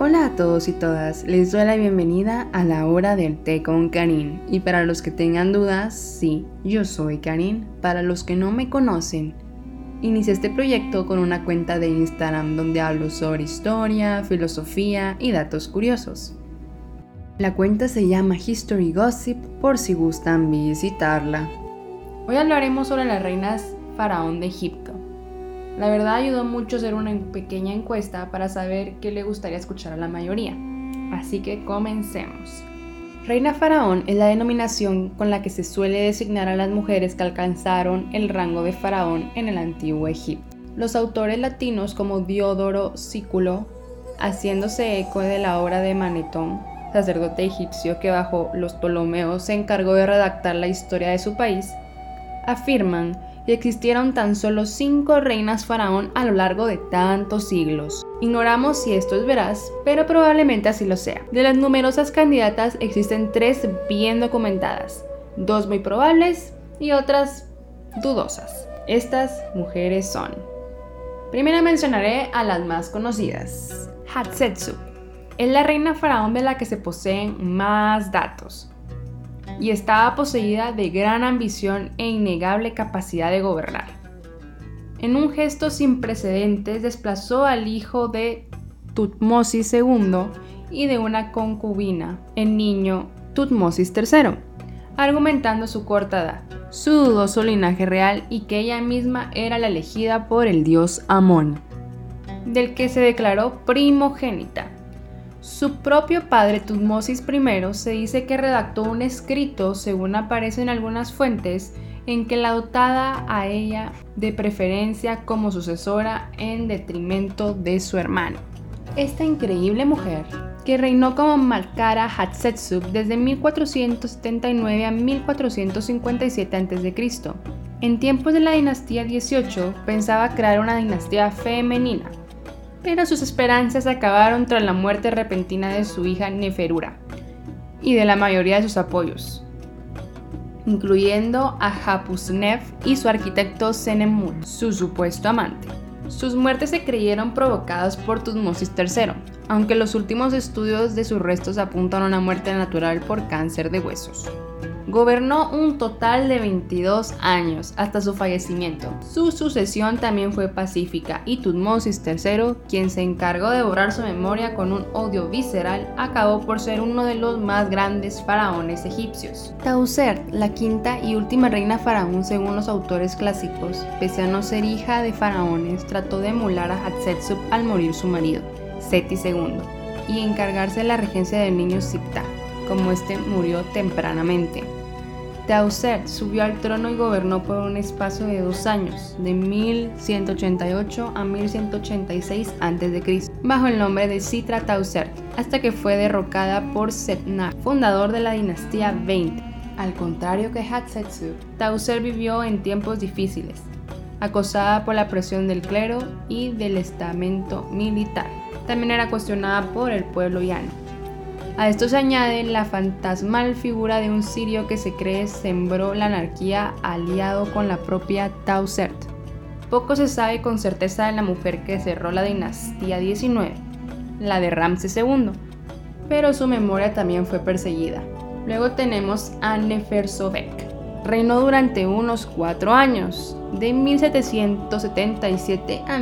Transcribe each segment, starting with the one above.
Hola a todos y todas, les doy la bienvenida a la hora del té con Karin. Y para los que tengan dudas, sí, yo soy Karin. Para los que no me conocen, inicié este proyecto con una cuenta de Instagram donde hablo sobre historia, filosofía y datos curiosos. La cuenta se llama History Gossip por si gustan visitarla. Hoy hablaremos sobre las reinas faraón de Egipto. La verdad ayudó mucho hacer una pequeña encuesta para saber qué le gustaría escuchar a la mayoría. Así que comencemos. Reina faraón es la denominación con la que se suele designar a las mujeres que alcanzaron el rango de faraón en el antiguo Egipto. Los autores latinos como Diodoro Sículo, haciéndose eco de la obra de Manetón, sacerdote egipcio que bajo los Ptolomeos se encargó de redactar la historia de su país, afirman que existieron tan solo 5 reinas faraón a lo largo de tantos siglos. Ignoramos si esto es veraz, pero probablemente así lo sea. De las numerosas candidatas existen 3 bien documentadas, 2 muy probables y otras dudosas. Estas mujeres son: primero mencionaré a las más conocidas. Hatshepsut es la reina faraón de la que se poseen más datos y estaba poseída de gran ambición e innegable capacidad de gobernar. En un gesto sin precedentes desplazó al hijo de Tutmosis II y de una concubina, el niño Tutmosis III, argumentando su corta edad, su dudoso linaje real y que ella misma era la elegida por el dios Amón, del que se declaró primogénita. Su propio padre Tutmosis I se dice que redactó un escrito, según aparece en algunas fuentes, en que la dotaba a ella de preferencia como sucesora en detrimento de su hermano. Esta increíble mujer, que reinó como Malkara Hatshepsut desde 1479 a 1457 a.C., en tiempos de la dinastía XVIII pensaba crear una dinastía femenina, pero sus esperanzas acabaron tras la muerte repentina de su hija Neferura y de la mayoría de sus apoyos, incluyendo a Hattusnef y su arquitecto Senemut, su supuesto amante. Sus muertes se creyeron provocadas por Tutmosis III, aunque los últimos estudios de sus restos apuntan a una muerte natural por cáncer de huesos. Gobernó un total de 22 años hasta su fallecimiento. Su sucesión también fue pacífica y Tutmosis III, quien se encargó de borrar su memoria con un odio visceral, acabó por ser uno de los más grandes faraones egipcios. Tausert, la quinta y última reina faraón según los autores clásicos, pese a no ser hija de faraones, trató de emular a Hatshepsut al morir su marido, Seti II, y encargarse de la regencia del niño Siptah, como este murió tempranamente. Tausert subió al trono y gobernó por un espacio de 2 años, de 1188 a 1186 a.C., bajo el nombre de Sitra Tausert, hasta que fue derrocada por Setnach, fundador de la dinastía 20. Al contrario que Hatshepsut, Tausert vivió en tiempos difíciles, acosada por la presión del clero y del estamento militar. También era cuestionada por el pueblo llano. A esto se añade la fantasmal figura de un sirio que se cree sembró la anarquía aliado con la propia Tausert. Poco se sabe con certeza de la mujer que cerró la dinastía 19, la de Ramses II, pero su memoria también fue perseguida. Luego tenemos a Nefersobek. Reinó durante unos 4 años, de 1777 a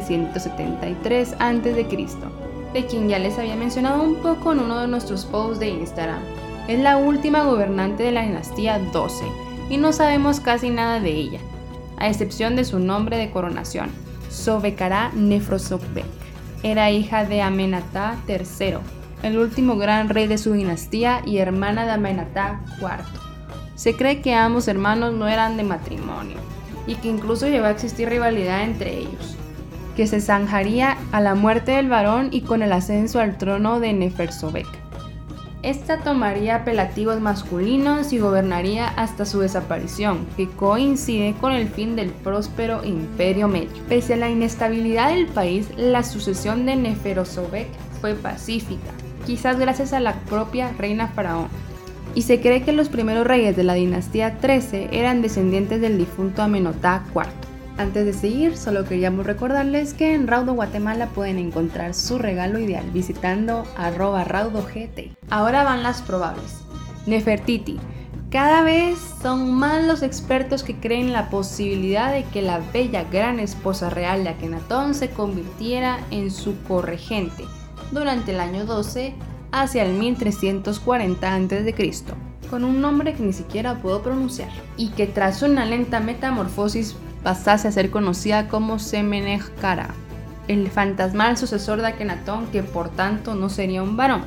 1773 a.C., de quien ya les había mencionado un poco en uno de nuestros posts de Instagram. Es la última gobernante de la dinastía 12 y no sabemos casi nada de ella, a excepción de su nombre de coronación, Sobekara Nefersobek. Era hija de Amenetá III, el último gran rey de su dinastía y hermana de Amenetá IV. Se cree que ambos hermanos no eran de matrimonio y que incluso llegó a existir rivalidad entre ellos, que se zanjaría a la muerte del varón y con el ascenso al trono de Nefersobek. Esta tomaría apelativos masculinos y gobernaría hasta su desaparición, que coincide con el fin del próspero Imperio Medio. Pese a la inestabilidad del país, la sucesión de Nefersobek fue pacífica, quizás gracias a la propia reina faraón. Y se cree que los primeros reyes de la dinastía 13 eran descendientes del difunto Amenetá IV. Antes de seguir, solo queríamos recordarles que en Raudo Guatemala pueden encontrar su regalo ideal visitando @RaudoGT. Ahora van las probables. Nefertiti. Cada vez son más los expertos que creen la posibilidad de que la bella gran esposa real de Akenatón se convirtiera en su corregente durante el año 12 hacia el 1340 a.C., con un nombre que ni siquiera puedo pronunciar, y que tras una lenta metamorfosis pasase a ser conocida como Semenech-Kara, el fantasmal sucesor de Akenatón, que por tanto no sería un varón.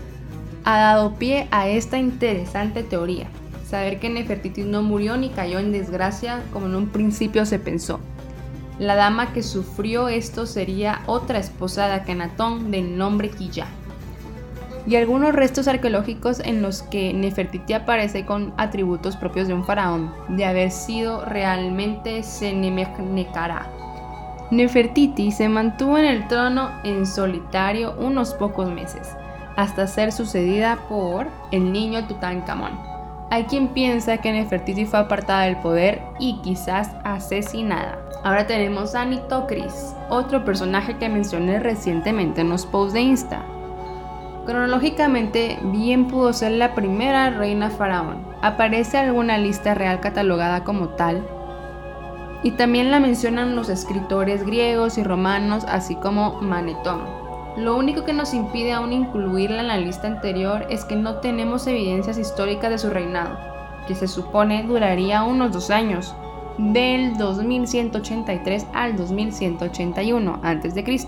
Ha dado pie a esta interesante teoría, saber que Nefertiti no murió ni cayó en desgracia como en un principio se pensó. La dama que sufrió esto sería otra esposa de Akenatón del nombre Killa. Y algunos restos arqueológicos en los que Nefertiti aparece con atributos propios de un faraón, de haber sido realmente Senemech-Kara. Nefertiti se mantuvo en el trono en solitario unos pocos meses, hasta ser sucedida por el niño Tutankamón. Hay quien piensa que Nefertiti fue apartada del poder y quizás asesinada. Ahora tenemos a Nitocris, otro personaje que mencioné recientemente en los posts de Insta. Cronológicamente, bien pudo ser la primera reina faraón. Aparece alguna lista real catalogada como tal, y también la mencionan los escritores griegos y romanos, así como Manetón. Lo único que nos impide aún incluirla en la lista anterior es que no tenemos evidencias históricas de su reinado, que se supone duraría unos 2 años, del 2183 al 2181 a.C.,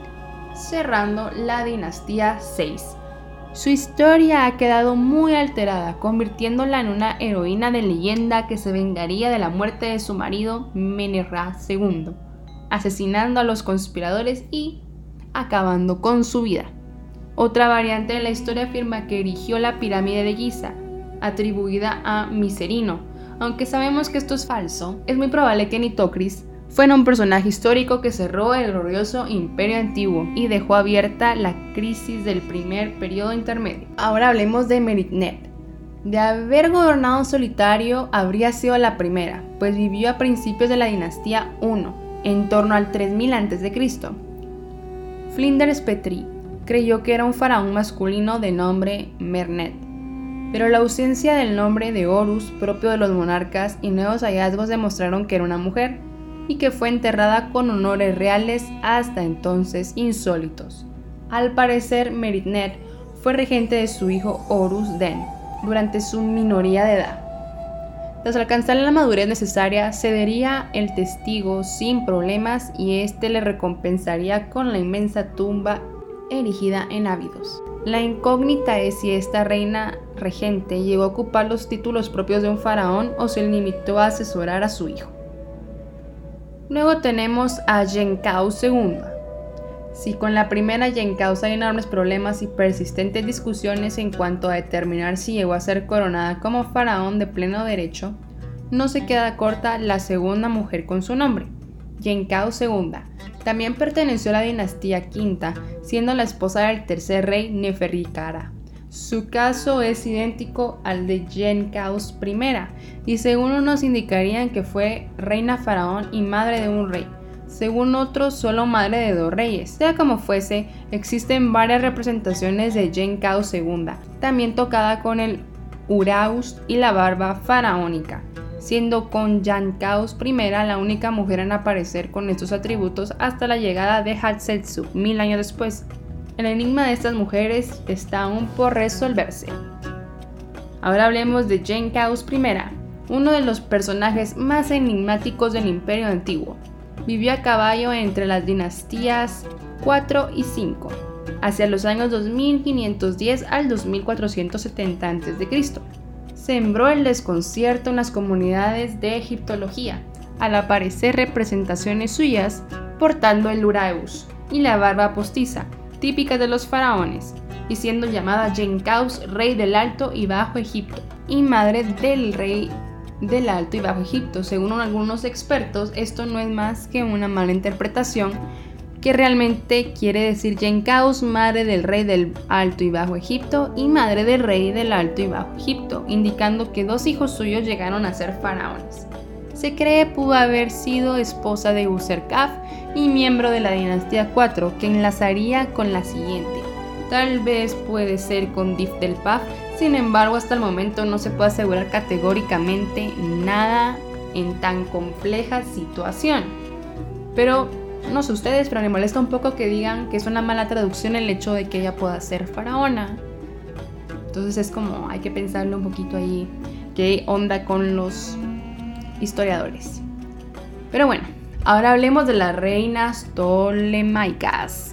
cerrando la dinastía 6. Su historia ha quedado muy alterada, convirtiéndola en una heroína de leyenda que se vengaría de la muerte de su marido Menerra II, asesinando a los conspiradores y acabando con su vida. Otra variante de la historia afirma que erigió la pirámide de Giza, atribuida a Micerino. Aunque sabemos que esto es falso, es muy probable que Nitocris fuera un personaje histórico que cerró el glorioso Imperio Antiguo y dejó abierta la crisis del primer periodo intermedio. Ahora hablemos de Meritnet. De haber gobernado en solitario, habría sido la primera, pues vivió a principios de la dinastía I, en torno al 3000 a.C. Flinders Petrie creyó que era un faraón masculino de nombre Mernet, pero la ausencia del nombre de Horus propio de los monarcas y nuevos hallazgos demostraron que era una mujer, y que fue enterrada con honores reales hasta entonces insólitos. Al parecer, Meritnet fue regente de su hijo Horus Den durante su minoría de edad. Tras alcanzar la madurez necesaria, cedería el testigo sin problemas y este le recompensaría con la inmensa tumba erigida en Abidos. La incógnita es si esta reina regente llegó a ocupar los títulos propios de un faraón o se limitó a asesorar a su hijo. Luego tenemos a Yenkau II. Si con la primera Yenkau hay enormes problemas y persistentes discusiones en cuanto a determinar si llegó a ser coronada como faraón de pleno derecho, no se queda corta la segunda mujer con su nombre, Yenkau II. También perteneció a la dinastía V, siendo la esposa del tercer rey Neferri-Kara. Su caso es idéntico al de Yenkau I, y según unos indicarían que fue reina faraón y madre de un rey, según otros solo madre de 2 reyes. Sea como fuese, existen varias representaciones de Yenkau II, también tocada con el uraus y la barba faraónica, siendo con Yenkau I la única mujer en aparecer con estos atributos hasta la llegada de Hatshepsut 1000 años después. El enigma de estas mujeres está aún por resolverse. Ahora hablemos de Yenkau I, uno de los personajes más enigmáticos del Imperio Antiguo. Vivió a caballo entre las dinastías 4 y 5, hacia los años 2510 al 2470 a.C. Sembró el desconcierto en las comunidades de egiptología, al aparecer representaciones suyas portando el uraeus y la barba postiza, típicas de los faraones, y siendo llamada Yenkau, rey del Alto y Bajo Egipto, y madre del rey del Alto y Bajo Egipto. Según algunos expertos, esto no es más que una mala interpretación, que realmente quiere decir Yenkau, madre del rey del Alto y Bajo Egipto, y madre del rey del Alto y Bajo Egipto, indicando que 2 hijos suyos llegaron a ser faraones. se cree pudo haber sido esposa de Userkaf y miembro de la dinastía 4, que enlazaría con la siguiente. Tal vez puede ser con Difdelpaf, sin embargo hasta el momento no se puede asegurar categóricamente nada en tan compleja situación. Pero no sé ustedes, pero me molesta un poco que digan que es una mala traducción el hecho de que ella pueda ser faraona. Entonces es como, hay que pensarlo un poquito ahí, qué onda con los historiadores. Pero bueno, ahora hablemos de las reinas ptolemaicas.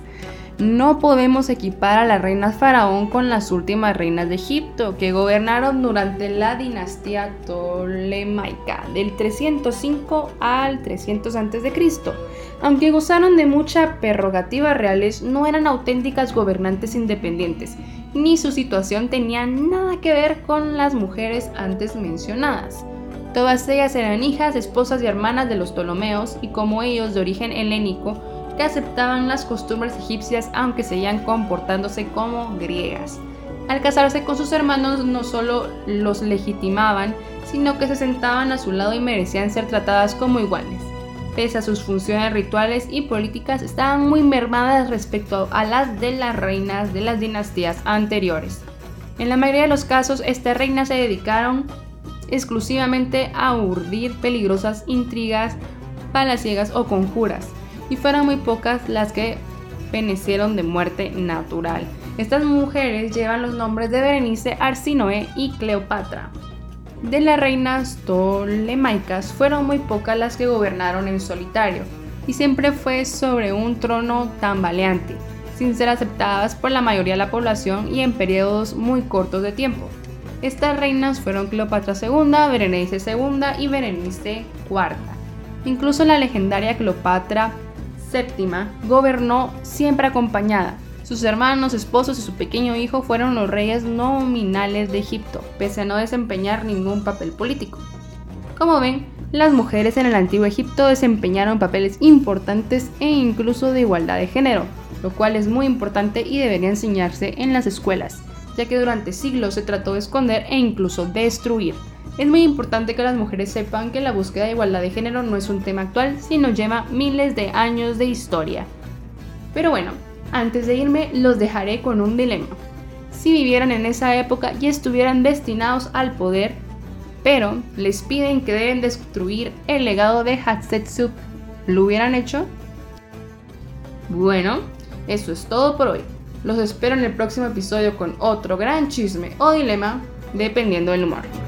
No podemos equipar a las reinas faraón con las últimas reinas de Egipto, que gobernaron durante la dinastía ptolemaica, del 305 al 300 a.C. Aunque gozaron de muchas prerrogativas reales, no eran auténticas gobernantes independientes, ni su situación tenía nada que ver con las mujeres antes mencionadas. Todas ellas eran hijas, esposas y hermanas de los Ptolomeos, y como ellos de origen helénico, que aceptaban las costumbres egipcias aunque seguían comportándose como griegas. Al casarse con sus hermanos no solo los legitimaban, sino que se sentaban a su lado y merecían ser tratadas como iguales. Pese a sus funciones rituales y políticas, estaban muy mermadas respecto a las de las reinas de las dinastías anteriores. En la mayoría de los casos, estas reinas se dedicaron exclusivamente a urdir peligrosas intrigas palaciegas o conjuras, y fueron muy pocas las que penecieron de muerte natural. Estas mujeres llevan los nombres de Berenice, Arsinoe y Cleopatra. De las reinas ptolemaicas fueron muy pocas las que gobernaron en solitario, y siempre fue sobre un trono tambaleante, sin ser aceptadas por la mayoría de la población y en periodos muy cortos de tiempo. Estas reinas fueron Cleopatra II, Berenice II y Berenice IV. Incluso la legendaria Cleopatra VII gobernó siempre acompañada. Sus hermanos, esposos y su pequeño hijo fueron los reyes nominales de Egipto, pese a no desempeñar ningún papel político. Como ven, las mujeres en el antiguo Egipto desempeñaron papeles importantes e incluso de igualdad de género, lo cual es muy importante y debería enseñarse en las escuelas, ya que durante siglos se trató de esconder e incluso destruir. Es muy importante que las mujeres sepan que la búsqueda de igualdad de género no es un tema actual, sino lleva miles de años de historia. Pero bueno, antes de irme los dejaré con un dilema. Si vivieran en esa época y estuvieran destinados al poder, pero les piden que deben destruir el legado de Hatshepsut, ¿lo hubieran hecho? Bueno, eso es todo por hoy. Los espero en el próximo episodio con otro gran chisme o dilema, dependiendo del humor.